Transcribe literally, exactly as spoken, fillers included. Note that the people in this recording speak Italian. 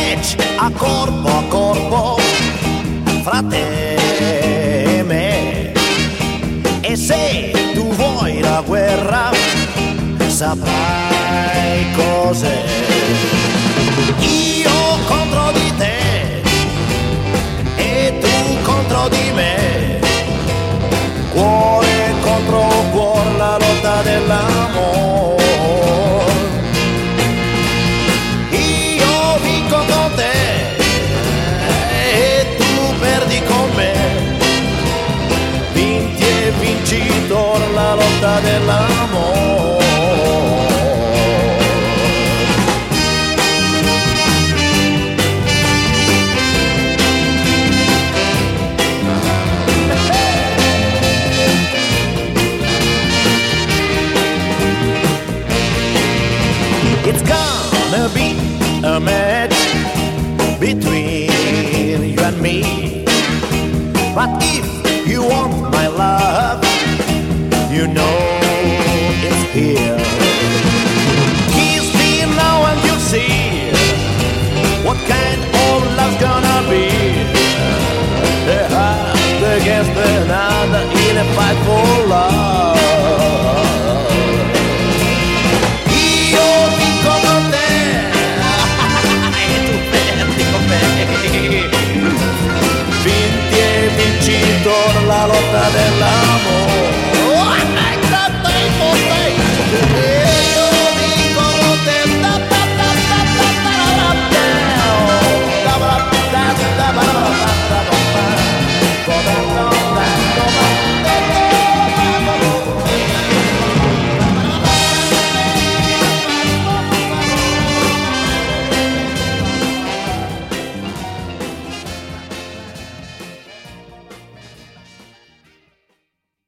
match a corpo a corpo fra te e me. E se tu vuoi la guerra saprai cos'è. Io contro di te e tu contro di me, cuore contro cuore, la lotta dell'amore. Io vinco con te e tu perdi con me, vinti e vincitor, la lotta dell'amore. It's gonna be a match between you and me. But if you want my love, you know it's here. Kiss me now and you'll see what kind of love's gonna be. The heart against another in a fight for love. Vinti e vincitor, la lotta del